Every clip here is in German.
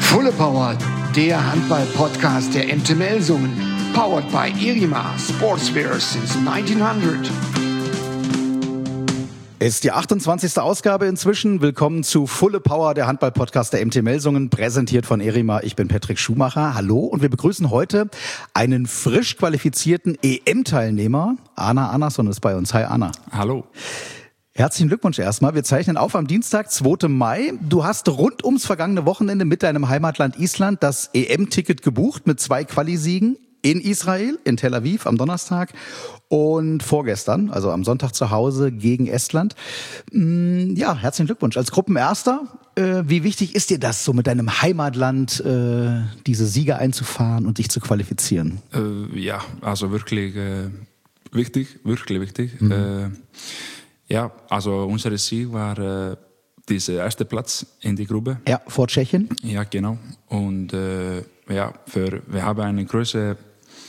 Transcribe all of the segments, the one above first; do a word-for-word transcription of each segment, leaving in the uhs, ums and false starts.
Fulle Power, der Handball-Podcast der M T Melsungen. Powered by Irima Sportswear since nineteen hundred. Es ist die achtundzwanzigste Ausgabe inzwischen. Willkommen zu Fulle Power, der Handball-Podcast der M T Melsungen, präsentiert von Irima. Ich bin Patrick Schumacher. Hallo und wir begrüßen heute einen frisch qualifizierten E M-Teilnehmer. Ana Anarsson ist bei uns. Hi Ana. Hallo. Herzlichen Glückwunsch erstmal. Wir zeichnen auf am Dienstag, zweiten Mai. Du hast rund ums vergangene Wochenende mit deinem Heimatland Island das E M-Ticket gebucht mit zwei Quali-Siegen in Israel, in Tel Aviv am Donnerstag und vorgestern, also am Sonntag zu Hause gegen Estland. Ja, herzlichen Glückwunsch. Als Gruppenerster, äh, wie wichtig ist dir das, so mit deinem Heimatland äh, diese Siege einzufahren und dich zu qualifizieren? Äh, ja, also wirklich äh, wichtig, wirklich wichtig. Mhm. Äh, ja, also unser Sieg war äh, dieser erste Platz in die Gruppe. Ja, vor Tschechien. Ja, genau. Und äh, ja, für, wir haben eine große,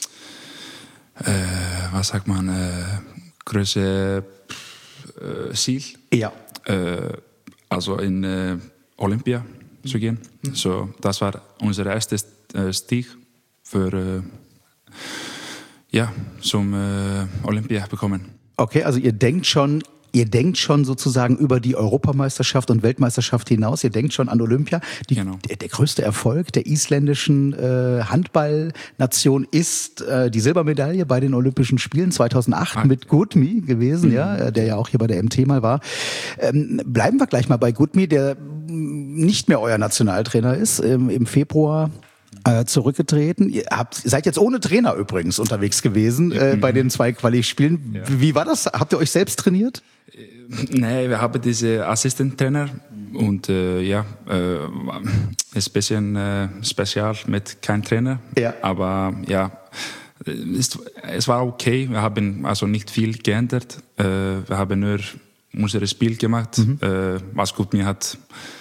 äh, was sagt man, äh, große äh, Ziel. Ja. Äh, also in äh, Olympia zu gehen. Mhm. So, das war unser erstes äh, Stieg für äh, ja, zum äh, Olympia bekommen. Okay, also ihr denkt schon, ihr denkt schon sozusagen über die Europameisterschaft und Weltmeisterschaft hinaus. Ihr denkt schon an Olympia. Die, genau. der, der größte Erfolg der isländischen äh, Handballnation ist äh, die Silbermedaille bei den Olympischen Spielen zweitausendacht ah, mit Gudmi gewesen, mhm. ja, der ja auch hier bei der M T mal war. Ähm, bleiben wir gleich mal bei Gudmi, der nicht mehr euer Nationaltrainer ist, ähm, im Februar Äh, zurückgetreten. Ihr habt, seid jetzt ohne Trainer übrigens unterwegs gewesen äh, bei den zwei Quali-Spielen. Ja. Wie war das? Habt ihr euch selbst trainiert? Nee, wir haben diese Assistenztrainer und äh, ja, äh, ist ein bisschen äh, spezial mit keinem Trainer. Ja. Aber ja, es, es war okay. Wir haben also nicht viel geändert. Äh, wir haben nur unser Spiel gemacht, mhm. äh, was gut mir hat.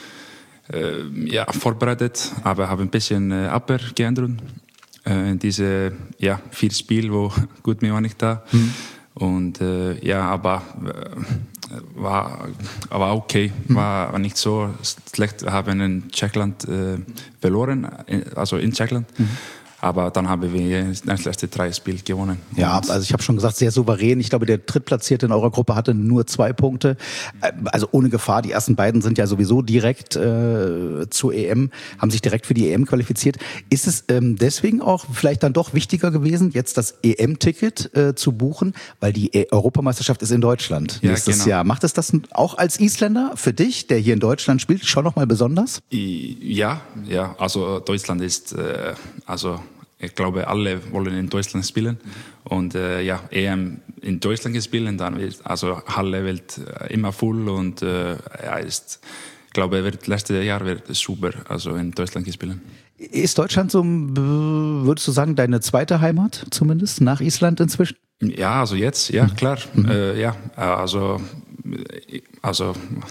Äh, ja, vorbereitet, aber habe ein bisschen äh, Abwehr geändert äh, in diese ja, vier Spiele, wo gut mir war nicht da. Mhm. Und äh, ja, aber äh, war, war okay, mhm. war, war nicht so schlecht. Wir haben in Tschechland äh, verloren, also in Tschechland. Mhm. Aber dann haben wir das letzte drei Spiel gewonnen. Ja, also ich habe schon gesagt, sehr souverän. Ich glaube, der Drittplatzierte in eurer Gruppe hatte nur zwei Punkte. Also ohne Gefahr. Die ersten beiden sind ja sowieso direkt äh, zur E M, haben sich direkt für die E M qualifiziert. Ist es ähm, deswegen auch vielleicht dann doch wichtiger gewesen, jetzt das E M-Ticket äh, zu buchen? Weil die e- Europameisterschaft ist in Deutschland nächstes genau. Jahr. Macht es das auch als Isländer für dich, der hier in Deutschland spielt, schon nochmal besonders? Ja, ja. Also Deutschland ist, äh, also ich glaube, alle wollen in Deutschland spielen. Und äh, ja, E M in Deutschland spielen, dann wird also Halle wird immer voll und äh, ja, ist, ich glaube, wird letztes Jahr wird es super, also in Deutschland spielen. Ist Deutschland so, würdest du sagen, deine zweite Heimat zumindest nach Island inzwischen? Ja, also jetzt, ja klar, mhm. äh, ja, also also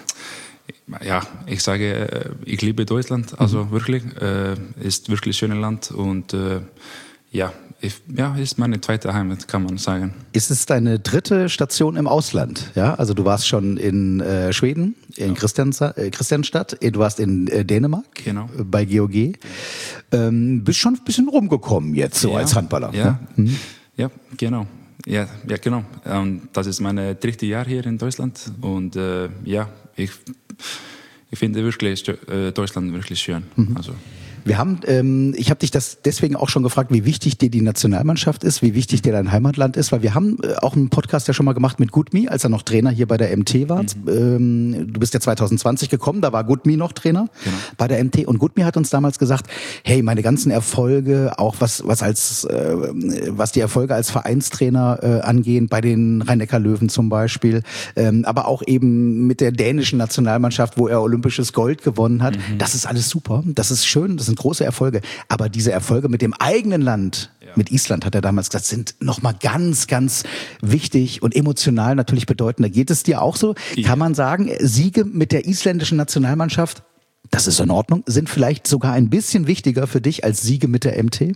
ja, ich sage, ich liebe Deutschland, also mhm. wirklich, äh, ist wirklich ein schönes Land und äh, ja, ich, ja, ist meine zweite Heimat, kann man sagen. Ist es deine dritte Station im Ausland? Ja, also du warst schon in äh, Schweden, in ja. Christiansa- äh, Christianstadt, du warst in äh, Dänemark, genau. äh, bei G O G, ähm, bist schon ein bisschen rumgekommen jetzt so ja. als Handballer. Ja, ne? mhm. ja, genau. Ja, ja, genau. Und das ist mein drittes Jahr hier in Deutschland und äh, ja, ich Ich finde wirklich Deutschland wirklich schön. Mhm. Also. Wir haben, ähm, ich habe dich das deswegen auch schon gefragt, wie wichtig dir die Nationalmannschaft ist, wie wichtig dir dein Heimatland ist, weil wir haben äh, auch einen Podcast ja schon mal gemacht mit Gudmi, als er noch Trainer hier bei der M T war. Mhm. Ähm, du bist ja zwanzig zwanzig gekommen, da war Gudmi noch Trainer genau. bei der M T und Gudmi hat uns damals gesagt, hey, meine ganzen Erfolge, auch was was als äh, was die Erfolge als Vereinstrainer äh, angehen, bei den Rhein-Neckar-Löwen zum Beispiel, ähm, aber auch eben mit der dänischen Nationalmannschaft, wo er olympisches Gold gewonnen hat. Mhm. Das ist alles super, das ist schön, das sind große Erfolge. Aber diese Erfolge mit dem eigenen Land, ja. mit Island, hat er damals gesagt, sind nochmal ganz, ganz wichtig und emotional natürlich bedeutender. Geht es dir auch so? Ja. Kann man sagen, Siege mit der isländischen Nationalmannschaft, das ist in Ordnung, sind vielleicht sogar ein bisschen wichtiger für dich als Siege mit der M T?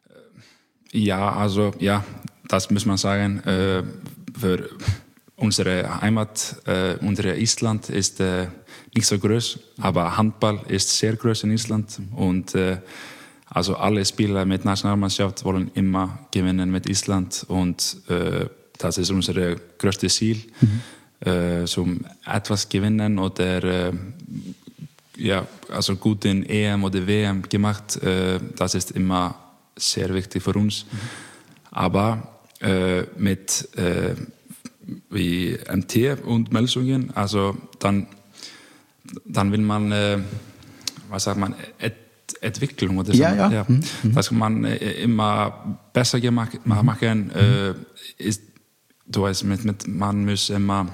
Ja, also ja, das muss man sagen. Äh, für unsere Heimat, äh, unsere Island ist äh, nicht so groß, aber Handball ist sehr groß in Island und äh, also alle Spieler mit Nationalmannschaft wollen immer gewinnen mit Island und äh, das ist unser größtes Ziel, mhm. äh, so etwas gewinnen oder äh, ja, also gut in E M oder W M gemacht, äh, das ist immer sehr wichtig für uns. Mhm. Aber äh, mit äh, wie M T und Melsungen, also dann, dann will man, äh, was sagt man, et, Entwicklung oder so. Ja, ja. ja. Mhm. Dass man äh, immer besser gemacht, mhm. machen, äh, ist, du weißt, mit, mit, man muss immer,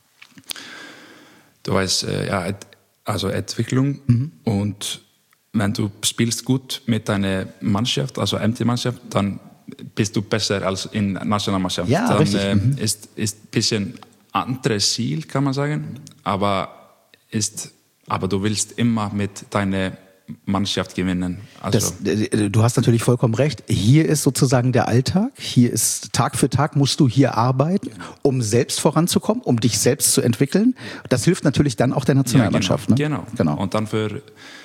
du weißt, äh, ja, et, also Entwicklung mhm. und wenn du spielst gut mit deiner Mannschaft, also M T-Mannschaft, dann bist du besser als in Nationalmannschaft. Ja, dann richtig. äh, Mhm. ist ist ein bisschen anderes Ziel, kann man sagen, aber ist, aber du willst immer mit deiner Mannschaft gewinnen. Also das, du hast natürlich vollkommen recht. Hier ist sozusagen der Alltag. Hier ist Tag für Tag musst du hier arbeiten, um selbst voranzukommen, um dich selbst zu entwickeln. Das hilft natürlich dann auch der Nationalmannschaft. Ja, genau, ne? genau. genau. Und dann für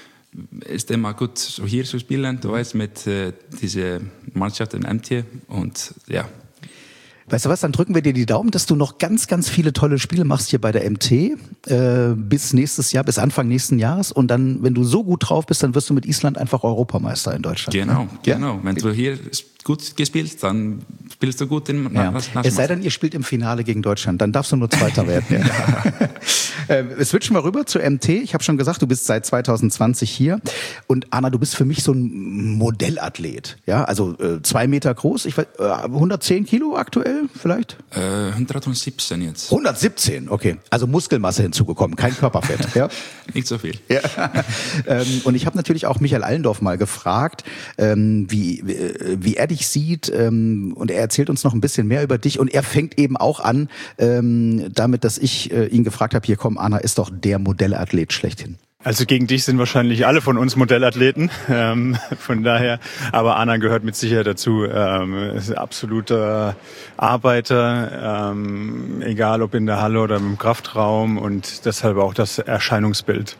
ist immer gut, so hier zu spielen, du weißt, mit äh, dieser Mannschaft in M T und ja. Weißt du was, dann drücken wir dir die Daumen, dass du noch ganz, ganz viele tolle Spiele machst hier bei der M T äh, bis nächstes Jahr, bis Anfang nächsten Jahres und dann, wenn du so gut drauf bist, dann wirst du mit Island einfach Europameister in Deutschland. Genau, ne? genau. Ja. Wenn du hier gut gespielt, dann spielst du gut in ja. Nationalmannschaft. Es sei denn, ihr spielt im Finale gegen Deutschland, dann darfst du nur Zweiter werden. Ja. äh, switchen wir rüber zu M T. Ich habe schon gesagt, du bist seit zwanzig zwanzig hier und Anna, du bist für mich so ein Modellathlet. Ja, also äh, zwei Meter groß, ich weiß, äh, hundertzehn Kilo aktuell vielleicht? Äh, hundertsiebzehn jetzt. hundertsiebzehn, okay. Also Muskelmasse hinzugekommen, kein Körperfett. Ja. Nicht so viel. Ja. ähm, und ich habe natürlich auch Michael Allendorf mal gefragt, ähm, wie, wie er dich sieht. Ähm, und er erzählt uns noch ein bisschen mehr über dich. Und er fängt eben auch an, ähm, damit, dass ich äh, ihn gefragt habe, hier komm, Anna ist doch der Modellathlet schlechthin. Also gegen dich sind wahrscheinlich alle von uns Modellathleten, ähm, von daher, aber Anna gehört mit Sicherheit dazu, ähm, ist ein absoluter Arbeiter, ähm, egal ob in der Halle oder im Kraftraum und deshalb auch das Erscheinungsbild.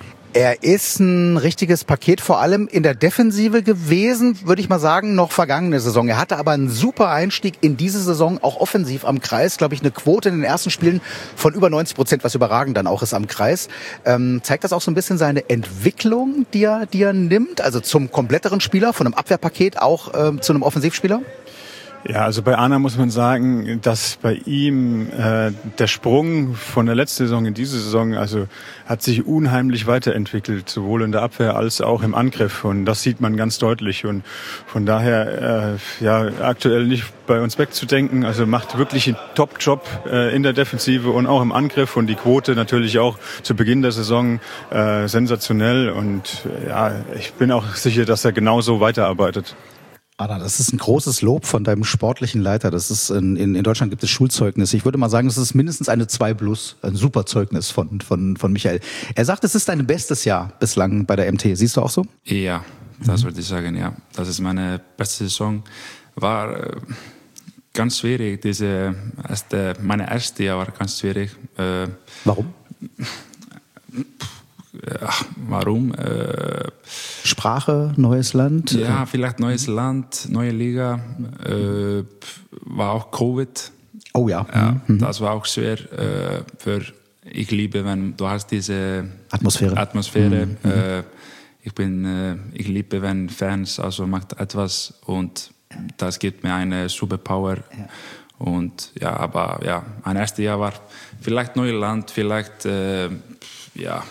Er ist ein richtiges Paket, vor allem in der Defensive gewesen, würde ich mal sagen, noch vergangene Saison. Er hatte aber einen super Einstieg in diese Saison, auch offensiv am Kreis. Glaube ich, eine Quote in den ersten Spielen von über neunzig Prozent, was überragend dann auch ist am Kreis. Ähm, zeigt das auch so ein bisschen seine Entwicklung, die er, die er nimmt? Also zum kompletteren Spieler, von einem Abwehrpaket auch ähm, zu einem Offensivspieler? Ja, also bei Anna muss man sagen, dass bei ihm äh, der Sprung von der letzten Saison in diese Saison, also hat sich unheimlich weiterentwickelt, sowohl in der Abwehr als auch im Angriff und das sieht man ganz deutlich und von daher äh, ja aktuell nicht bei uns wegzudenken, also macht wirklich einen Top-Job äh, in der Defensive und auch im Angriff und die Quote natürlich auch zu Beginn der Saison äh, sensationell und äh, ja, ich bin auch sicher, dass er genauso weiterarbeitet. Anna, das ist ein großes Lob von deinem sportlichen Leiter. Das ist in, in, in Deutschland gibt es Schulzeugnisse. Ich würde mal sagen, das ist mindestens eine zwei plus, ein super Zeugnis von, von, von Michael. Er sagt, es ist dein bestes Jahr bislang bei der M T. Siehst du auch so? Ja, das mhm. würde ich sagen, ja. Das ist meine beste Saison. War äh, ganz schwierig. Diese erste, meine erste Jahr war ganz schwierig. Äh, Warum? Ach, warum? Äh, Sprache, neues Land? Ja, vielleicht neues Land, neue Liga. Äh, war auch Covid. Oh ja. ja mhm. Das war auch schwer. Äh, für, ich liebe, wenn du hast diese Atmosphäre. Atmosphäre. Mhm. Äh, ich bin, äh, ich liebe, wenn Fans also macht etwas und das gibt mir eine Superpower. Ja. Und ja, aber ja, ein erstes Jahr war vielleicht neues Land, vielleicht äh, ja.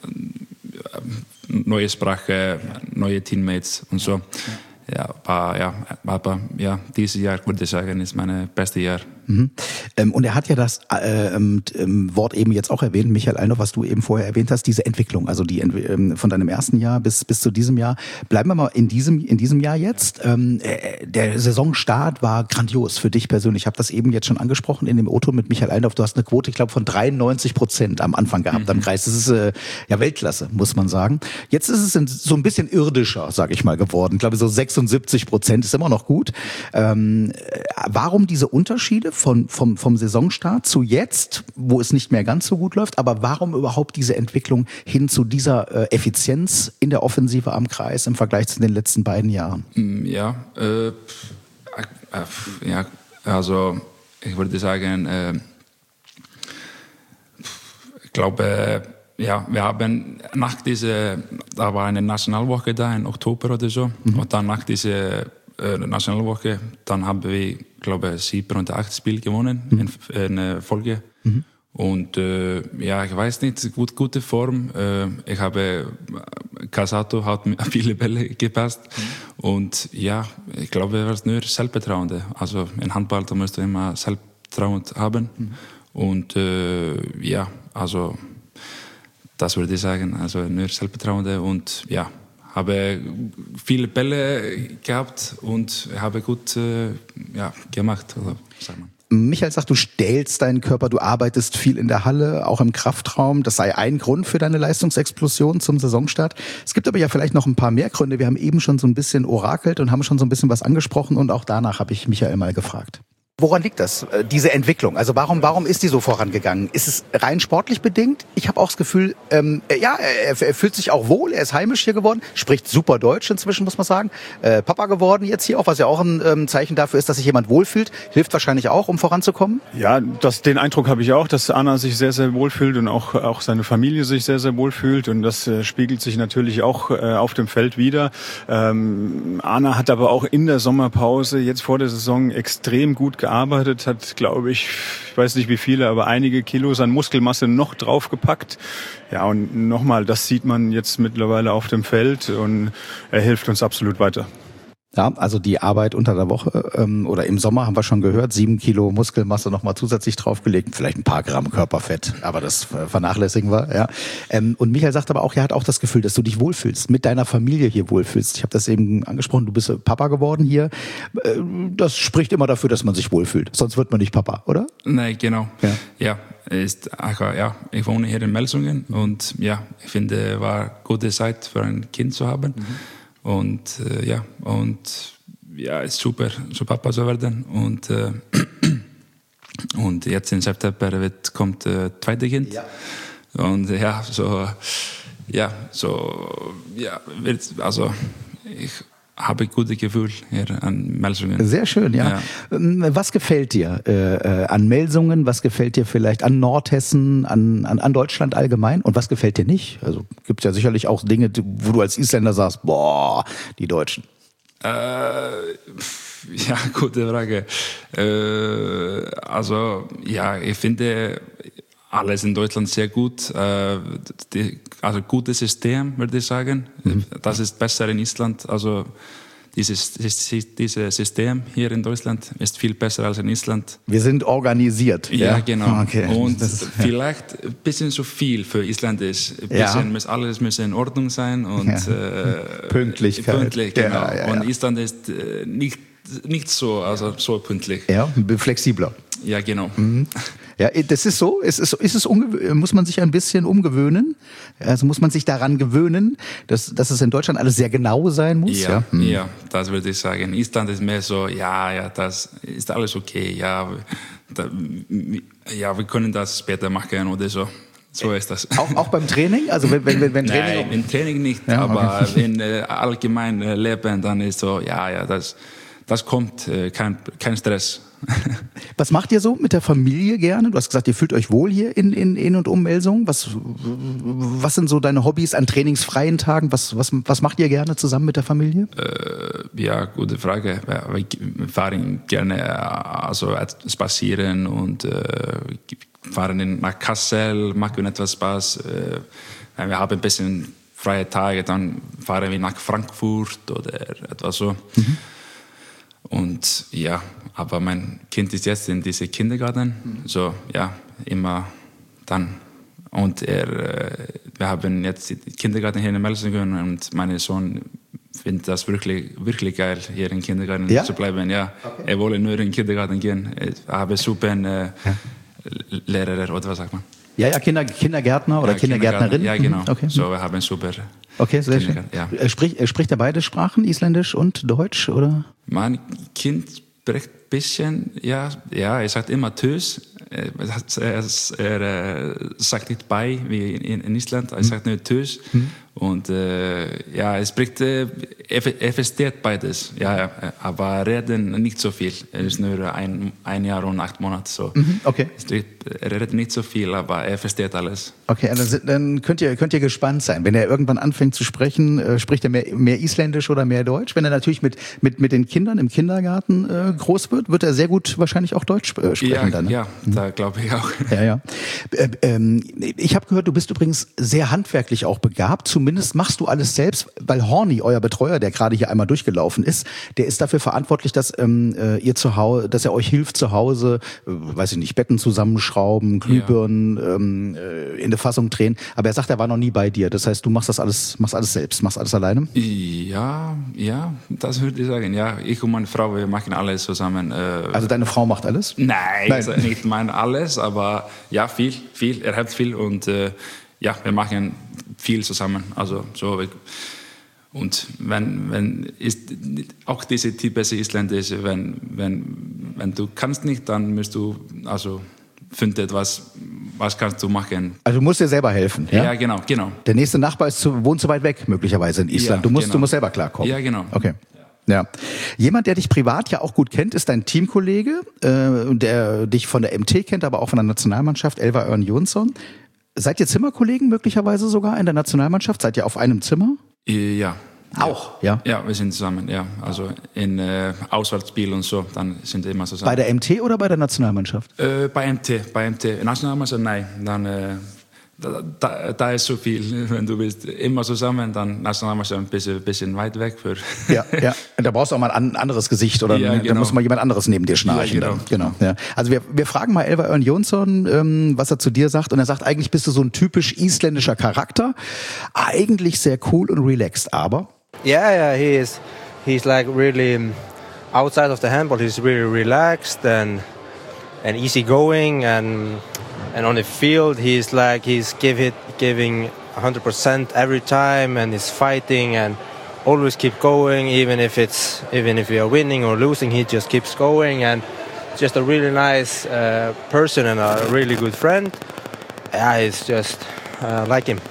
neue Sprache, neue Teammates und so. Ja, aber ja, aber ja, dieses Jahr würde ich sagen, ist mein bestes Jahr. Mhm. Ähm, und er hat ja das äh, ähm, Wort eben jetzt auch erwähnt, Michael Allendorf, was du eben vorher erwähnt hast, diese Entwicklung, also die ähm, von deinem ersten Jahr bis bis zu diesem Jahr. Bleiben wir mal in diesem in diesem Jahr jetzt. Ähm, äh, der Saisonstart war grandios für dich persönlich. Ich habe das eben jetzt schon angesprochen in dem O-Ton mit Michael Allendorf. Du hast eine Quote, ich glaube, von dreiundneunzig Prozent am Anfang gehabt mhm. am Kreis. Das ist äh, ja Weltklasse, muss man sagen. Jetzt ist es so ein bisschen irdischer, sage ich mal, geworden. Ich glaube, so sechsundsiebzig Prozent ist immer noch gut. Ähm, warum diese Unterschiede von, vom, vom Saisonstart zu jetzt, wo es nicht mehr ganz so gut läuft, aber warum überhaupt diese Entwicklung hin zu dieser äh, Effizienz in der Offensive am Kreis im Vergleich zu den letzten beiden Jahren? Ja, äh, äh, ja, also ich würde sagen, äh, ich glaube, ja, wir haben nach dieser, da war eine Nationalwoche da im Oktober oder so, mhm. und dann nach dieser äh, Nationalwoche, dann haben wir, glaube ich, sieben oder acht Spiele gewonnen mhm. in, in Folge. Mhm. Und äh, ja, ich weiß nicht, gut, gute Form. Äh, ich habe, Casato hat viele Bälle gepasst. Mhm. Und ja, ich glaube, er war nur Selbstvertrauen. Also in Handball, da musst du immer Selbstvertrauen haben. Mhm. Und äh, ja, also das würde ich sagen, also nur Selbstvertrauen. Und ja, habe viele Bälle gehabt und habe gut äh, ja, gemacht, also, sagen wir. Michael sagt, du stellst deinen Körper, du arbeitest viel in der Halle, auch im Kraftraum. Das sei ein Grund für deine Leistungsexplosion zum Saisonstart. Es gibt aber ja vielleicht noch ein paar mehr Gründe. Wir haben eben schon so ein bisschen orakelt und haben schon so ein bisschen was angesprochen und auch danach habe ich Michael mal gefragt. Woran liegt das, diese Entwicklung? Also warum, warum ist die so vorangegangen? Ist es rein sportlich bedingt? Ich habe auch das Gefühl, ähm, ja, er, er fühlt sich auch wohl, er ist heimisch hier geworden, spricht super Deutsch inzwischen, muss man sagen. Äh, Papa geworden jetzt hier auch, was ja auch ein ähm, Zeichen dafür ist, dass sich jemand wohlfühlt. Hilft wahrscheinlich auch, um voranzukommen? Ja, das, den Eindruck habe ich auch, dass Anna sich sehr, sehr wohlfühlt und auch, auch seine Familie sich sehr, sehr wohlfühlt. Und das äh, spiegelt sich natürlich auch äh, auf dem Feld wider. Ähm, Anna hat aber auch in der Sommerpause, jetzt vor der Saison, extrem gut gearbeitet. gearbeitet, hat, glaube ich, ich weiß nicht wie viele, aber einige Kilos an Muskelmasse noch draufgepackt. Ja, und nochmal, das sieht man jetzt mittlerweile auf dem Feld und er hilft uns absolut weiter. Ja, also die Arbeit unter der Woche ähm, oder im Sommer haben wir schon gehört, sieben Kilo Muskelmasse nochmal zusätzlich draufgelegt, vielleicht ein paar Gramm Körperfett, aber das vernachlässigen wir. Ja. Ähm, und Michael sagt aber auch, er hat auch das Gefühl, dass du dich wohlfühlst, mit deiner Familie hier wohlfühlst. Ich habe das eben angesprochen, du bist Papa geworden hier. Äh, das spricht immer dafür, dass man sich wohlfühlt, sonst wird man nicht Papa, oder? Nein, genau. Ja, ja, ist, ja ich wohne hier in Melsungen und ja, ich finde, es war eine gute Zeit für ein Kind zu haben. Mhm. Und äh, ja, und ja, ist super, so Papa zu werden. Und, äh, und jetzt im September wird, kommt äh, zweite Kind. Ja. Und ja, so, ja, so, ja, wird, also ich habe ein gutes Gefühl hier an Melsungen. Sehr schön, ja. ja. Was gefällt dir äh, an Melsungen? Was gefällt dir vielleicht an Nordhessen, an, an, an Deutschland allgemein? Und was gefällt dir nicht? Also gibt es ja sicherlich auch Dinge, wo du als Isländer sagst, boah, die Deutschen. Äh, ja, gute Frage. Äh, also, ja, ich finde alles in Deutschland sehr gut. Äh, die, also gutes System, würde ich sagen. Mhm. Das ist besser in Island. Also dieses, dieses System hier in Deutschland ist viel besser als in Island. Wir sind organisiert. Ja, ja? Genau. Okay. Und das, ja. vielleicht ein bisschen zu viel für Island ist. Ein bisschen, ja. muss, alles muss in Ordnung sein. Und, ja. äh, Pünktlichkeit. Pünktlich, genau. Ja, ja, ja. Und Island ist äh, nicht, nicht so, also so pünktlich. Ja, flexibler. Ja, genau. Mhm. Ja, das ist so. Es ist, ist es ungew- muss man sich ein bisschen umgewöhnen. Also muss man sich daran gewöhnen, dass, dass es in Deutschland alles sehr genau sein muss. Ja, ja, hm. ja, das würde ich sagen. Island ist mehr so, ja, ja, das ist alles okay. Ja, da, ja, wir können das später machen oder so. So ist das. Auch, auch beim Training? Also wenn, wenn, wenn Training? Nein, im Training nicht. Ja, aber okay. in äh, allgemein äh, Leben dann ist so, ja, ja, das, das kommt, äh, kein, kein Stress. Was macht ihr so mit der Familie gerne? Du hast gesagt, ihr fühlt euch wohl hier in, in, in und um Melsungen. Was, was sind so deine Hobbys an trainingsfreien Tagen? Was, was, was macht ihr gerne zusammen mit der Familie? Äh, ja, gute Frage. Wir fahren gerne also spazieren und äh, fahren nach Kassel, machen etwas Spaß. Äh, wir haben ein bisschen freie Tage, dann fahren wir nach Frankfurt oder etwas so. Mhm. Und ja, aber mein Kind ist jetzt in diesem Kindergarten, mhm. so ja, immer dann. Und er, wir haben jetzt den Kindergarten hier in Melsungen und mein Sohn findet das wirklich, wirklich geil, hier im Kindergarten ja? zu bleiben. Ja, okay. Er wollte nur in den Kindergarten gehen. Ich habe super äh, ja. Lehrer oder was sagt man? Ja, ja, Kinder, Kindergärtner oder ja, Kindergärtnerin. Ja, genau. Okay. So, wir haben super. Okay, sehr schön. Ja. Sprich, spricht er beide Sprachen, Isländisch und Deutsch, oder? Mein Kind spricht ein bisschen, ja, ja, er sagt immer Tschüss. Er, er, er sagt nicht bei wie in, in Island, er sagt nur Tschüss. Mhm. Und äh, ja, er spricht, äh, er, er versteht beides, ja, aber reden nicht so viel. Er ist nur ein, ein Jahr und acht Monate so. Mhm, okay. Er redet nicht so viel, aber er versteht alles. Okay, dann, dann könnt ihr könnt ihr gespannt sein. Wenn er irgendwann anfängt zu sprechen, äh, spricht er mehr, mehr Isländisch oder mehr Deutsch? Wenn er natürlich mit mit mit den Kindern im Kindergarten äh, groß wird, wird er sehr gut wahrscheinlich auch Deutsch äh, sprechen ja, dann. Ne? Ja, mhm. Da glaube ich auch. Ja, ja. Äh, ähm, ich habe gehört, du bist übrigens sehr handwerklich auch begabt. Zumindest machst du alles selbst, weil Horny, euer Betreuer, der gerade hier einmal durchgelaufen ist, der ist dafür verantwortlich, dass ähm, ihr zu Hause, dass er euch hilft zu Hause, äh, weiß ich nicht, Betten zusammenschrauben, Glühbirnen ja. ähm, äh, in eine Fassung drehen. Aber er sagt, er war noch nie bei dir. Das heißt, du machst das alles, machst alles selbst, machst alles alleine? Ja, ja, das würde ich sagen. Ja, ich und meine Frau, wir machen alles zusammen. Äh, also deine Frau macht alles? Nein, Nein. Also nicht mein alles, aber ja, viel, viel. Er hat viel und äh, ja, wir machen viel zusammen. Also so. Und wenn, wenn ist auch diese typische Isländische, wenn, wenn, wenn du kannst nicht, dann musst du also finden etwas, was kannst du machen. Also du musst dir selber helfen. Ja, ja genau, genau. Der nächste Nachbar ist zu, wohnt zu weit weg, möglicherweise in Island. Ja, du musst, genau. du musst selber klarkommen. Ja, genau. Okay. Ja. Jemand, der dich privat ja auch gut kennt, ist dein Teamkollege, äh, der dich von der M T kennt, aber auch von der Nationalmannschaft, Elvar Örn Jonsson. Seid ihr Zimmerkollegen möglicherweise sogar in der Nationalmannschaft? Seid ihr auf einem Zimmer? Ja. Auch, ja? Ja, wir sind zusammen, ja. Also in äh, Auswärtsspiel und so, dann sind wir immer zusammen. Bei der M T oder bei der Nationalmannschaft? Äh, bei M T, bei M T. Nationalmannschaft, nein. Dann, äh, da, da, da ist so viel. Wenn du bist immer zusammen, dann Nationalmannschaft ein bisschen, bisschen weit weg. Für ja, ja. Da brauchst du auch mal ein anderes Gesicht oder ja, genau. Da muss mal jemand anderes neben dir schnarchen. Ja, genau. genau. Ja. Also wir, wir fragen mal Elvar Örn Jonsson, ähm, was er zu dir sagt. Und er sagt, eigentlich bist du so ein typisch isländischer Charakter. Eigentlich sehr cool und relaxed, aber... Yeah, yeah, he is. He's like really um, outside of the handball. He's really relaxed and and easygoing, and and on the field he's like he's give it giving one hundred percent every time, and he's fighting and always keep going, even if it's even if we are winning or losing, he just keeps going, and just a really nice uh, person and a really good friend. Yeah, it's just uh, like him.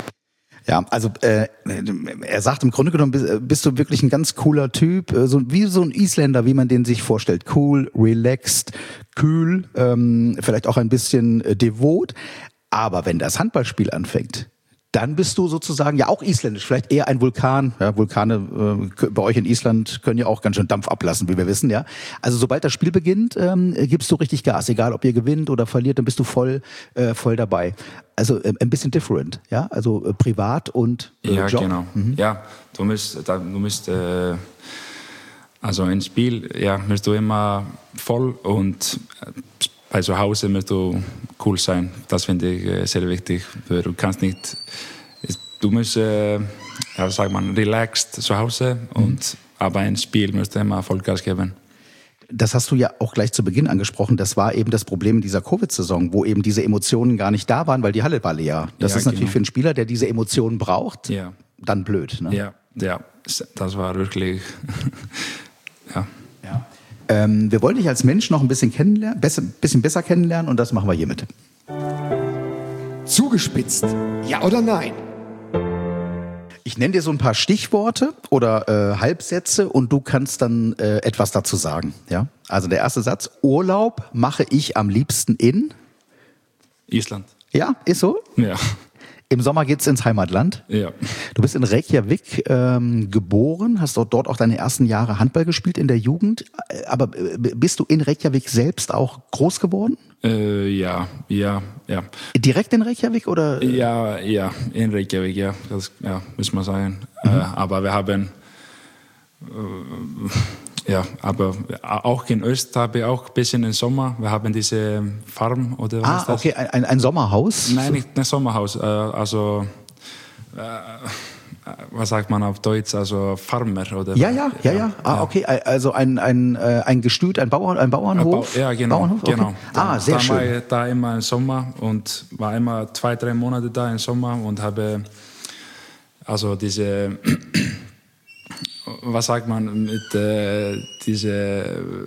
Ja, also äh, er sagt, im Grunde genommen bist, bist du wirklich ein ganz cooler Typ, äh, so wie so ein Isländer, wie man den sich vorstellt. Cool, relaxed, kühl, ähm, vielleicht auch ein bisschen äh, devot. Aber wenn das Handballspiel anfängt, dann bist du sozusagen ja auch isländisch, vielleicht eher ein Vulkan. Ja, Vulkane äh, bei euch in Island können ja auch ganz schön Dampf ablassen, wie wir wissen. Ja, also sobald das Spiel beginnt, ähm, gibst du richtig Gas, egal ob ihr gewinnt oder verliert, dann bist du voll, äh, voll dabei. Also äh, ein bisschen different, ja, also äh, privat und äh, ja, Job. Genau. Mhm. Ja, du musst, du musst äh, also im Spiel, ja, musst du immer voll und äh, bei zu Hause musst du cool sein. Das finde ich sehr wichtig. Du kannst nicht, du musst, äh, ja, sagt man, relaxed zu Hause, und, mhm. aber im Spiel musst du immer Vollgas geben. Das hast du ja auch gleich zu Beginn angesprochen. Das war eben das Problem in dieser Covid-Saison, wo eben diese Emotionen gar nicht da waren, weil die Halle war leer. Das ja, ist natürlich genau. für einen Spieler, der diese Emotionen braucht, ja. dann blöd. Ne? Ja, ja, das war wirklich, ja. ja. Ähm, wir wollen dich als Mensch noch ein bisschen kennenlernen, besser, bisschen besser kennenlernen, und das machen wir hiermit. Zugespitzt, ja oder nein? Ich nenne dir so ein paar Stichworte oder äh, Halbsätze und du kannst dann äh, etwas dazu sagen. Ja? Also der erste Satz: Urlaub mache ich am liebsten in Island. Ja, ist so? Ja. Im Sommer geht's ins Heimatland. Ja. Du bist in Reykjavik ähm, geboren, hast dort, dort auch deine ersten Jahre Handball gespielt in der Jugend. Aber bist du in Reykjavik selbst auch groß geworden? Äh, ja, ja, ja. Direkt in Reykjavik oder? Ja, ja, in Reykjavik, ja, das ja, muss man sagen. Mhm. Äh, aber wir haben, äh, ja, aber auch in Öst habe ich auch ein bisschen im Sommer. Wir haben diese Farm oder was ah, ist das? Okay, ein, ein Sommerhaus? Nein, nicht ein Sommerhaus, äh, also äh, was sagt man auf Deutsch, also Farmer oder? Ja, ja, ja, ja. Ah, okay, also ein ein ein Gestüt, ein Bauern, ein Bauernhof. Ja, genau, Bauernhof? Okay. genau. Ah, sehr da schön. war ich da immer im Sommer und war immer zwei, drei Monate da im Sommer und habe also diese was sagt man mit äh, diese,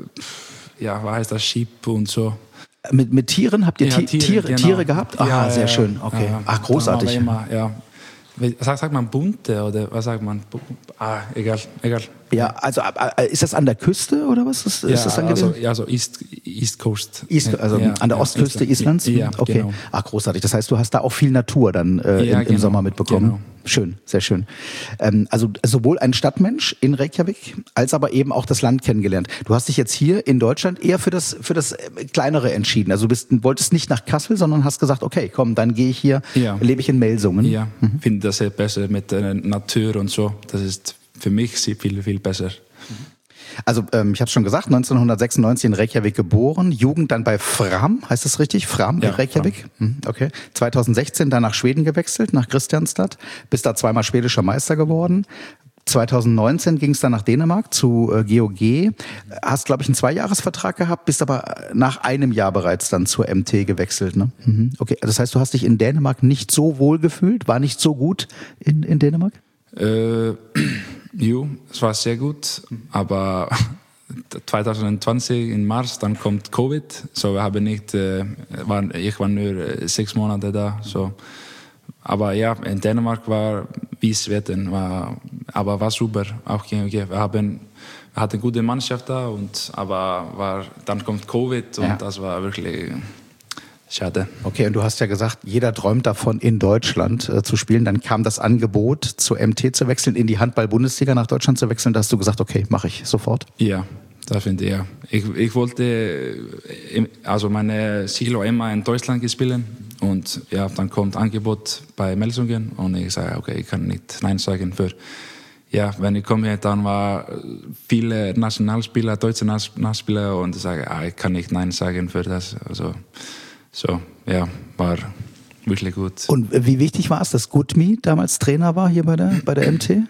ja, was heißt das, Sheep und so? Mit, mit Tieren? Habt ihr Ja, Ti- Tiere, Tiere, genau. Tiere gehabt? Ah, Ja, sehr ja, schön. Okay. ja. Ach, großartig. Dann haben wir immer, ja. Sagt, sagt man bunte oder was sagt man? Ah, egal, egal. Ja, also äh, ist das an der Küste oder was? Ist, Ja, ist das dann also, gewesen? ja, so East, East Coast. East, also ja, an der ja, Ostküste East, Islands? Ja, okay. genau. Ach, großartig. Das heißt, du hast da auch viel Natur dann äh, Ja, im, im genau, Sommer mitbekommen. genau. Schön, sehr schön. Ähm, also sowohl ein Stadtmensch in Reykjavik, als aber eben auch das Land kennengelernt. Du hast dich jetzt hier in Deutschland eher für das für das Kleinere entschieden. Also du bist, wolltest nicht nach Kassel, sondern hast gesagt, okay, komm, dann gehe ich hier, Ja. lebe ich in Melsungen. Ja, mhm. finde das sehr besser mit der Natur und so. Das ist für mich sehr viel, viel besser. Also ähm, ich habe schon gesagt, neunzehnhundertsechsundneunzig in Reykjavik geboren, Jugend dann bei Fram, heißt das richtig? Fram Ja, in Reykjavik? Mhm, okay. zweitausendsechzehn dann nach Schweden gewechselt, nach Kristianstad, bist da zweimal schwedischer Meister geworden. zweitausendneunzehn ging es dann nach Dänemark zu äh, G O G. Hast, glaube ich, einen Zweijahresvertrag gehabt, bist aber nach einem Jahr bereits dann zur M T gewechselt. Ne? Mhm. Okay, das heißt, du hast dich in Dänemark nicht so wohl gefühlt, war nicht so gut in, in Dänemark? Äh, jo, es war sehr gut, aber zwanzig zwanzig im März, dann kommt Covid, so wir haben nicht, äh, war, ich war nur äh, sechs Monate da, so. Aber ja, in Dänemark war wie Schweden, war, aber war super, auch G O G. Wir haben, wir hatten eine gute Mannschaft da, und, aber war, dann kommt Covid und Ja. das war wirklich schade. Okay, und du hast ja gesagt, jeder träumt davon, in Deutschland äh, zu spielen. Dann kam das Angebot, zur M T zu wechseln, in die Handball-Bundesliga nach Deutschland zu wechseln. Da hast du gesagt, okay, mache ich sofort. Ja, das finde ich, ja. Ich, ich wollte, also meine Ziel war immer in Deutschland spielen, und ja, dann kommt Angebot bei Melsungen und ich sage, okay, ich kann nicht Nein sagen. Für, ja, wenn ich komme hier, dann war viele Nationalspieler, deutsche Nationalspieler, und ich sage, ah, ich kann nicht Nein sagen für das. Also, so, ja, war wirklich gut. Und wie wichtig war es, dass Gutmi damals Trainer war hier bei der, bei der M T?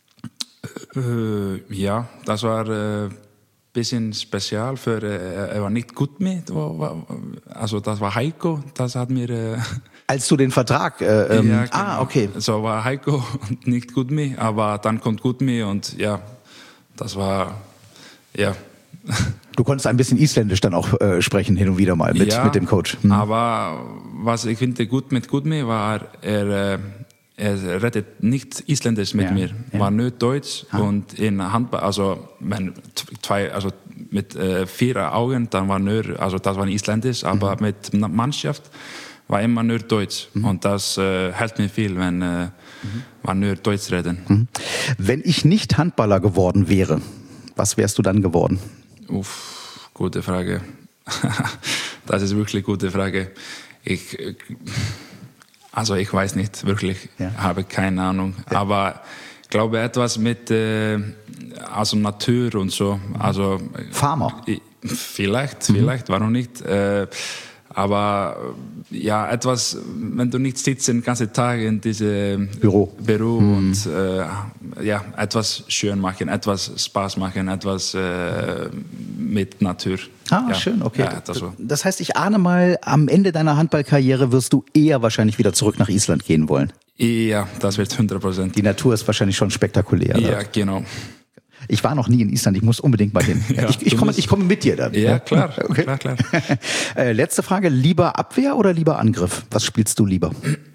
Äh, ja, das war ein äh, bisschen spezial. Für, äh, er war nicht Gutmi, also das war Heiko, das hat mir... Äh, Als du den Vertrag... Äh, ähm, ja, genau. Ah, okay. So war Heiko und nicht Gutmi, aber dann kommt Gutmi, und ja, das war... Ja. Du konntest ein bisschen Isländisch dann auch äh, sprechen, hin und wieder mal mit, ja, mit dem Coach. Hm. Aber was ich finde gut mit Gutmi war, er, er redet nicht Isländisch mit Ja, mir, ja. war nur Deutsch. Ah. Und in Handball, also, wenn zwei, also mit äh, vier Augen, dann war nur, also das war Isländisch, aber Mhm. mit Mannschaft war immer nur Deutsch. Mhm. Und das äh, hält mir viel, wenn äh, mhm. man nur Deutsch reden. Mhm. Wenn ich nicht Handballer geworden wäre, was wärst du dann geworden? Uff, gute Frage. Das ist wirklich eine gute Frage. Ich, also ich weiß nicht, wirklich, Ja. habe keine Ahnung. Ja. Aber ich glaube etwas mit äh, also Natur und so. Also, Farmer? Ich, vielleicht, vielleicht, warum nicht? Äh, aber ja, etwas, wenn du nicht sitzt den ganzen Tag in diesem Büro, Büro mhm. und äh, ja, etwas schön machen, etwas Spaß machen, etwas äh, mit Natur. Ah, ja. schön, okay. Ja, das, so. Das heißt, ich ahne mal, am Ende deiner Handballkarriere wirst du eher wahrscheinlich wieder zurück nach Island gehen wollen. Ja, das wird hundert Prozent. Die Natur ist wahrscheinlich schon spektakulär. Ja, ne? genau. Ich war noch nie in Island, ich muss unbedingt mal hin. Ja, ich, ich, komme, ich komme mit dir dann. Ja, klar, okay. klar, klar. äh, letzte Frage, lieber Abwehr oder lieber Angriff? Was spielst du lieber?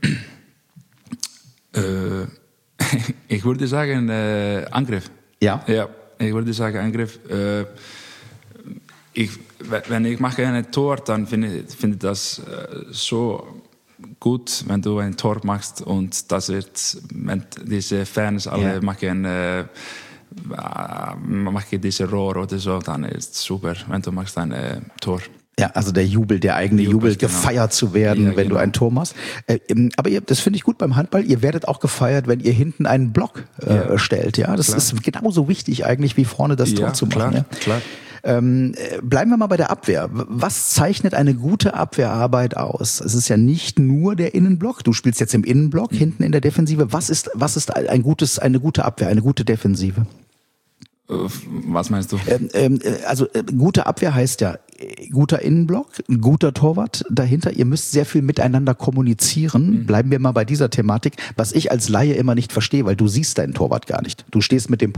äh, ich würde sagen äh, Angriff. Ja? Ja, ich würde sagen Angriff. Äh, ich, wenn ich mache ein Tor, dann finde ich finde das äh, so gut, wenn du ein Tor machst, und das wird, wenn diese Fans alle Ja. machen, äh, machen diese Rohr oder so, dann ist es super, wenn du machst ein äh, Tor. Ja, also der Jubel, der eigene Jubel, Jubel, genau. gefeiert zu werden, Ja, wenn genau. du ein Tor machst. Äh, ähm, aber ihr, das finde ich gut beim Handball. Ihr werdet auch gefeiert, wenn ihr hinten einen Block äh, Ja. stellt. Ja, das Klar. ist genauso wichtig eigentlich wie vorne das Ja, Tor zu machen. klar, ja. klar. Ähm, äh, bleiben wir mal bei der Abwehr. W- Was zeichnet eine gute Abwehrarbeit aus? Es ist ja nicht nur der Innenblock. Du spielst jetzt im Innenblock, Mhm. hinten in der Defensive. Was ist, was ist ein gutes, eine gute Abwehr, eine gute Defensive? Äh, Was meinst du? Ähm, ähm, äh, also äh, gute Abwehr heißt ja äh, guter Innenblock, ein guter Torwart dahinter. Ihr müsst sehr viel miteinander kommunizieren. Mhm. Bleiben wir mal bei dieser Thematik, was ich als Laie immer nicht verstehe, weil du siehst deinen Torwart gar nicht. Du stehst mit dem Popo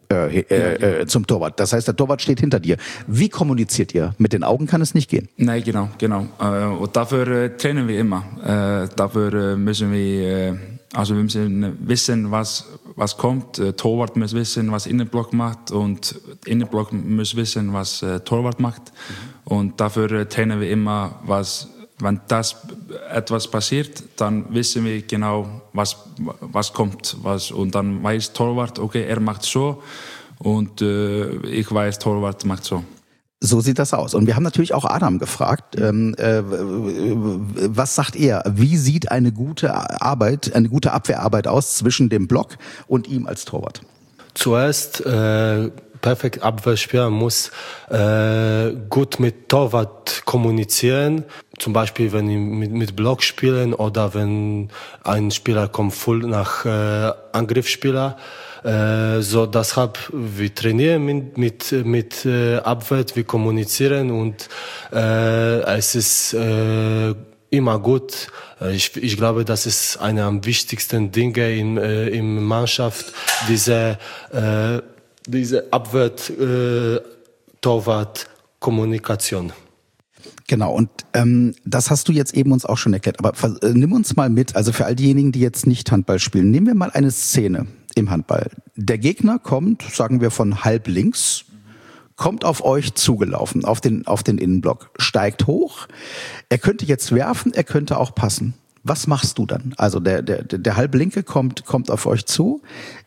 äh, äh, äh, zum Torwart. Das heißt, der Torwart steht hinter dir. Wie kommuniziert ihr? Mit den Augen kann es nicht gehen. Nein, genau, genau. Äh, und dafür äh, trainieren wir immer. Äh, dafür äh, müssen wir, äh, also wir müssen wissen, was, was kommt. Äh, Torwart muss wissen, was Innenblock macht, und Innenblock muss wissen, was äh, Torwart macht. Mhm. Und dafür äh, trainieren wir immer, was, wenn das etwas passiert, dann wissen wir genau, was, was kommt. Was, und dann weiß Torwart, okay, er macht so, und äh, ich weiß, Torwart macht so. So sieht das aus. Und wir haben natürlich auch Adam gefragt, ähm, äh, was sagt er? Wie sieht eine gute Arbeit, eine gute Abwehrarbeit aus zwischen dem Block und ihm als Torwart? Zuerst, äh, perfekt Abwehrspieler muss äh, gut mit Torwart kommunizieren. Zum Beispiel, wenn die mit, mit Block spielen oder wenn ein Spieler kommt voll nach äh, Angriffsspieler. Äh, so deshalb, wir trainieren mit, mit, mit äh, Abwehr, wir kommunizieren, und äh, es ist äh, immer gut. Ich, ich glaube, das ist eine der wichtigsten Dinge in, äh, in Mannschaft, diese, äh, diese Abwehr, äh, Torwart, Kommunikation. Genau, und ähm, das hast du jetzt eben uns auch schon erklärt. Aber äh, nimm uns mal mit, also für all diejenigen, die jetzt nicht Handball spielen, nehmen wir mal eine Szene im Handball. Der Gegner kommt, sagen wir von halb links, kommt auf euch zugelaufen, auf den, auf den Innenblock, steigt hoch. Er könnte jetzt werfen, er könnte auch passen. Was machst du dann? Also der, der, der Halblinke kommt, kommt auf euch zu.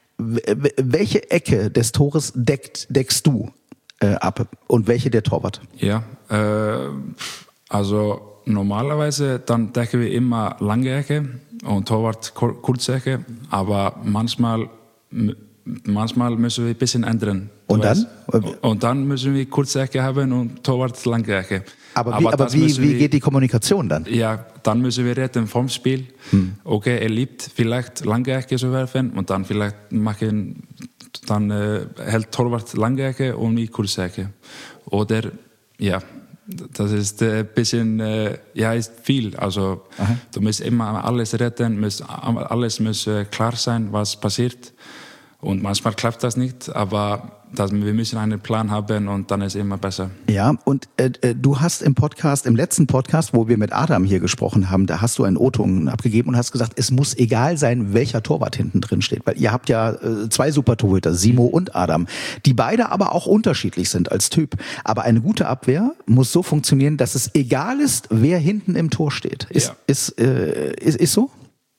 Welche Ecke des Tores deckt, deckst du äh, ab und welche der Torwart? Ja, äh, also normalerweise dann decken wir immer lange Ecke und Torwart kur- kurze Ecke, aber manchmal, manchmal müssen wir ein bisschen ändern. Und dann? Und dann müssen wir kurze Ecke haben und Torwart lange Ecke. Aber wie, aber aber wie, wie geht die Kommunikation dann? Ja, dann müssen wir reden vom Spiel. Hm. Okay, er liebt vielleicht lange Ecke zu werfen, und dann vielleicht machen, dann äh, hält Torwart lange Ecke und ich kurze Ecke. Oder, ja, das ist ein bisschen, äh, ja, ist viel. Also, aha, du musst immer alles retten, musst, alles muss äh, klar sein, was passiert. Und manchmal klappt das nicht, aber das, wir müssen einen Plan haben, und dann ist es immer besser. Ja, und äh, du hast im Podcast, im letzten Podcast, wo wir mit Adam hier gesprochen haben, da hast du einen O-Ton abgegeben und hast gesagt, es muss egal sein, welcher Torwart hinten drin steht. Weil ihr habt ja äh, zwei Super-Torhüter, Simo und Adam, die beide aber auch unterschiedlich sind als Typ. Aber eine gute Abwehr muss so funktionieren, dass es egal ist, wer hinten im Tor steht. Ist, ja. ist, äh, ist, ist so?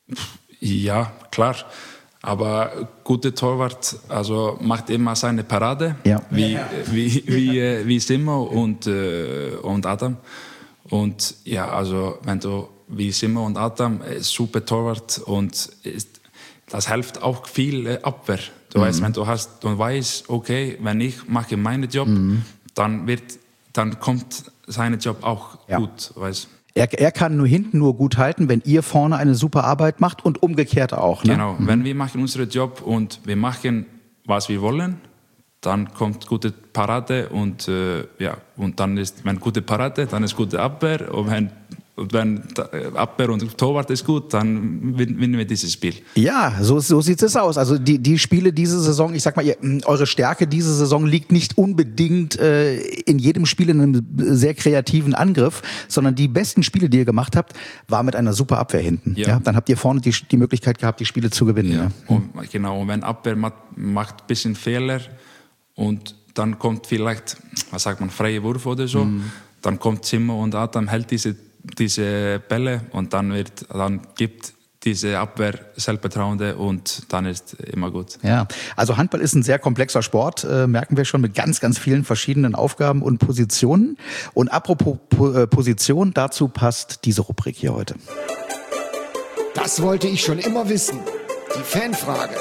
Ja, klar. Aber gute Torwart, also macht immer seine Parade, ja, wie, wie, wie, wie Simo und, äh, und Adam. Und ja, also wenn du wie Simo und Adam, super Torwart, und ist, das hilft auch viel äh, Abwehr. Du mhm. weißt, wenn du hast, du weißt, okay, wenn ich mache meinen Job, mhm. dann wird, dann kommt sein Job auch ja. gut, weißt. Er, er kann nur hinten nur gut halten, wenn ihr vorne eine super Arbeit macht, und umgekehrt auch. Ne? Genau, mhm. wenn wir machen unseren Job und wir machen, was wir wollen, dann kommt gute Parade, und äh, ja, und dann ist, wenn gute Parade, dann ist gute Abwehr, und wenn, und wenn Abwehr und Torwart ist gut, dann gewinnen wir dieses Spiel. Ja, so, so sieht es aus. Also die, die Spiele diese Saison, ich sag mal, ihr, eure Stärke diese Saison liegt nicht unbedingt äh, in jedem Spiel in einem sehr kreativen Angriff, sondern die besten Spiele, die ihr gemacht habt, war mit einer super Abwehr hinten. Ja. Ja, dann habt ihr vorne die, die Möglichkeit gehabt, die Spiele zu gewinnen. Ja. Ja. Und, genau, und wenn Abwehr macht, macht ein bisschen Fehler, und dann kommt vielleicht, was sagt man, freie Wurf oder so, mhm. dann kommt Simo und Adam, hält diese diese Bälle, und dann wird, dann gibt diese Abwehr Selbstvertrauen, und dann ist immer gut. Ja, also Handball ist ein sehr komplexer Sport, äh, merken wir schon, mit ganz, ganz vielen verschiedenen Aufgaben und Positionen. Und apropos po- Position, dazu passt diese Rubrik hier heute. Das wollte ich schon immer wissen. Die Fanfrage.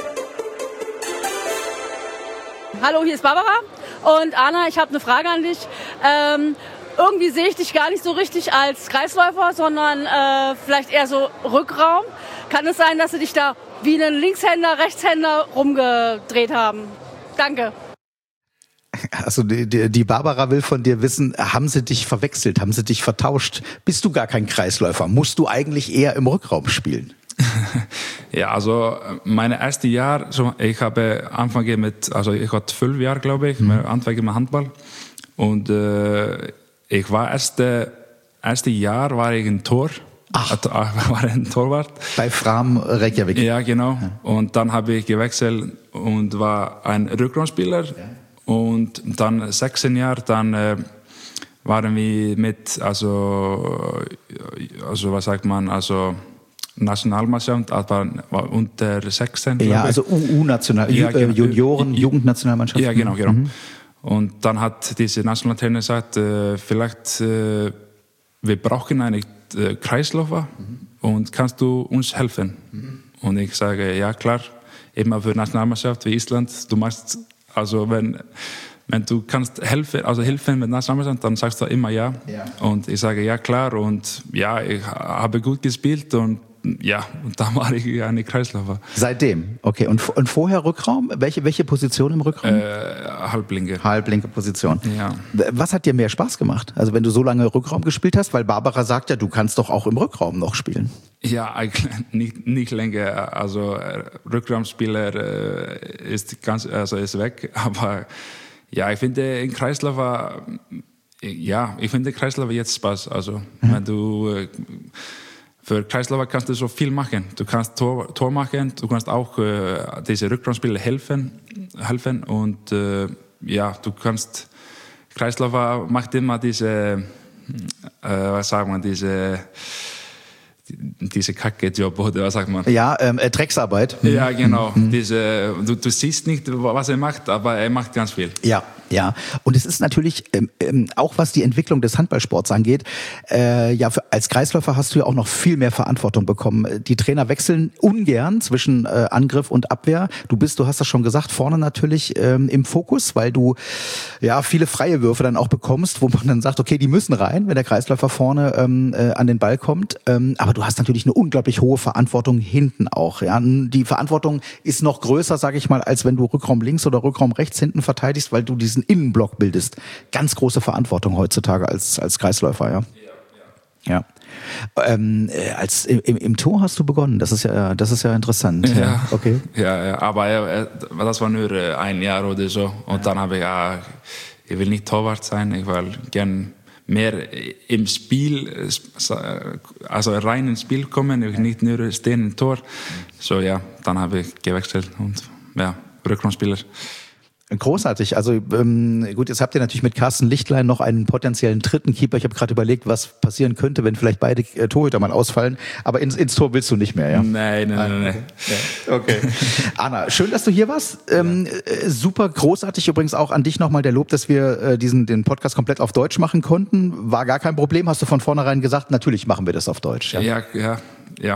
Hallo, hier ist Barbara. Und Anna, ich habe eine Frage an dich. Ähm, Irgendwie sehe ich dich gar nicht so richtig als Kreisläufer, sondern äh, vielleicht eher so Rückraum. Kann es sein, dass sie dich da wie einen Linkshänder, Rechtshänder rumgedreht haben? Danke. Also die, die, die Barbara will von dir wissen, haben sie dich verwechselt, haben sie dich vertauscht? Bist du gar kein Kreisläufer? Musst du eigentlich eher im Rückraum spielen? Ja, also meine erste Jahr, so, ich habe angefangen mit, also ich hatte zwölf Jahre, glaube ich, mhm. angefangen mit Handball. Und äh, ich war erste, erste Jahr war ich ein Tor. Ach. War ein Torwart. Bei Fram Reykjavik. Ja, genau. Ja. Und dann habe ich gewechselt und war ein Rückraumspieler. Ja. Und dann sechzehn Jahre, dann äh, waren wir mit, also, also was sagt man, also Nationalmannschaft, aber war unter sechzehn. Ja, also U U-National, ja, genau. Junioren, Jugendnationalmannschaft. Ja, genau, genau. Mhm. Und dann hat diese Nationaltrainer gesagt, äh, vielleicht äh, wir brauchen einen äh, Kreisläufer mhm. und kannst du uns helfen? Mhm. Und ich sage, ja klar, immer für Nationalmannschaft wie Island, du machst, also wenn Wenn du kannst helfen, also helfen mit Nationalmannschaft, dann sagst du immer ja. ja. Und ich sage ja klar und ja, ich habe gut gespielt und ja, und da war ich eine Kreisläufer. Seitdem, okay. Und, und vorher Rückraum? Welche, welche Position im Rückraum? Äh, Halblinke. Halblinke Position. Ja. Was hat dir mehr Spaß gemacht? Also wenn du so lange Rückraum gespielt hast, weil Barbara sagt ja, du kannst doch auch im Rückraum noch spielen. Ja, eigentlich nicht, nicht länger. Also Rückraumspieler äh, ist ganz, also ist weg, aber ja, ich finde in Kreisläufer, ja, ich finde Kreisläufer jetzt Spaß. Also, mhm. wenn du, für Kreisläufer kannst du so viel machen. Du kannst Tor, Tor machen, du kannst auch äh, diese Rückraumspieler helfen, helfen und äh, ja, du kannst, Kreisläufer macht immer diese, äh, was sagen wir, diese, diese Kacke-Job, oder was sagt man? Ja, ähm, äh, Drecksarbeit. Ja, genau. Mhm. Diese, du, du siehst nicht, was er macht, aber er macht ganz viel. Ja, ja. Und es ist natürlich, ähm, ähm, auch was die Entwicklung des Handballsports angeht, äh, ja, für, als Kreisläufer hast du ja auch noch viel mehr Verantwortung bekommen. Die Trainer wechseln ungern zwischen äh, Angriff und Abwehr. Du bist, du hast das schon gesagt, vorne natürlich ähm, im Fokus, weil du ja viele freie Würfe dann auch bekommst, wo man dann sagt, okay, die müssen rein, wenn der Kreisläufer vorne ähm, äh, an den Ball kommt. Ähm, aber du hast natürlich eine unglaublich hohe Verantwortung hinten auch. Ja, die Verantwortung ist noch größer, sage ich mal, als wenn du Rückraum links oder Rückraum rechts hinten verteidigst, weil du diesen Innenblock bildest. Ganz große Verantwortung heutzutage als als Kreisläufer, ja. Ja. Ähm, äh, als im, im Tor hast du begonnen. Das ist ja, das ist ja interessant. Ja, ja. Okay. Ja, ja, aber äh, das war nur äh, ein Jahr oder so. Und ja. dann habe ich, ja, ich will nicht Torwart sein. Ich will gern mehr im Spiel, also rein ins Spiel kommen, ich nicht nur stehen im Tor. So ja, dann habe ich gewechselt und ja, Rückraumspieler. Großartig. Also ähm, gut, jetzt habt ihr natürlich mit Carsten Lichtlein noch einen potenziellen dritten Keeper. Ich habe gerade überlegt, was passieren könnte, wenn vielleicht beide äh, Torhüter mal ausfallen. Aber ins, ins Tor willst du nicht mehr, ja? Nein, nein, nein. nein. Ja. Okay. Anna, schön, dass du hier warst. Ähm, äh, super großartig übrigens auch an dich nochmal der Lob, dass wir äh, diesen den Podcast komplett auf Deutsch machen konnten. War gar kein Problem. Hast du von vornherein gesagt, natürlich machen wir das auf Deutsch. Ja, ja, ja. ja.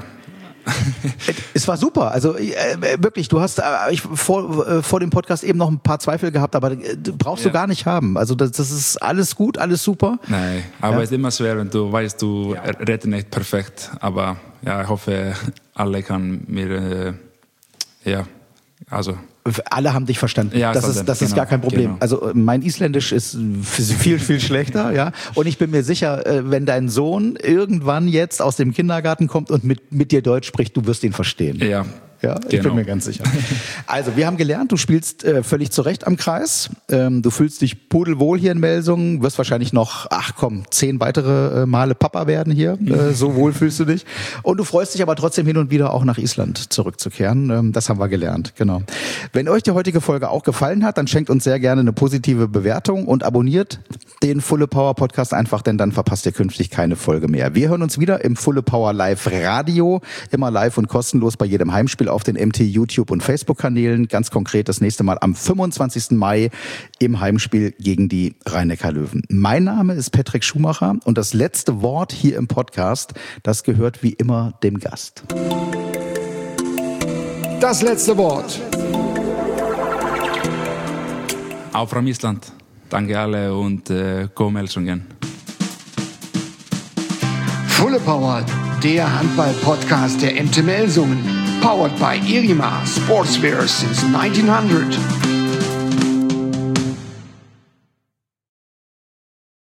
Es war super, also äh, wirklich, du hast äh, ich, vor, äh, vor dem Podcast eben noch ein paar Zweifel gehabt, aber äh, brauchst ja. du gar nicht haben, also das, das ist alles gut, alles super. Nein, aber ja. es ist immer schwer, wenn du weißt, du ja. redest nicht perfekt, aber ja, ich hoffe, alle können mir, äh, ja, also... Alle haben dich verstanden. Ja, das ist, das ist genau, gar kein Problem. Genau. Also mein Isländisch ist viel, viel schlechter, ja. Und ich bin mir sicher, wenn dein Sohn irgendwann jetzt aus dem Kindergarten kommt und mit, mit dir Deutsch spricht, du wirst ihn verstehen. Ja. Ja, ich genau. bin mir ganz sicher. Also, wir haben gelernt, du spielst äh, völlig zurecht am Kreis. Ähm, du fühlst dich pudelwohl hier in Melsungen, wirst wahrscheinlich noch, ach komm, zehn weitere äh, Male Papa werden hier. Äh, so wohl fühlst du dich. Und du freust dich aber trotzdem hin und wieder auch nach Island zurückzukehren. Ähm, das haben wir gelernt, genau. Wenn euch die heutige Folge auch gefallen hat, dann schenkt uns sehr gerne eine positive Bewertung und abonniert den Fulle Power Podcast einfach, denn dann verpasst ihr künftig keine Folge mehr. Wir hören uns wieder im Fulle Power Live Radio, immer live und kostenlos bei jedem Heimspiel auf den M T YouTube und Facebook-Kanälen. Ganz konkret das nächste Mal am fünfundzwanzigsten Mai im Heimspiel gegen die Rhein-Neckar-Löwen. Mein Name ist Patrick Schumacher und das letzte Wort hier im Podcast, das gehört wie immer dem Gast. Das letzte Wort. Auf from Island. Danke alle und äh, go Melsungen. Fulle Power, der Handball-Podcast der M T Melsungen. Powered by Irima, Sportswear since nineteen hundred.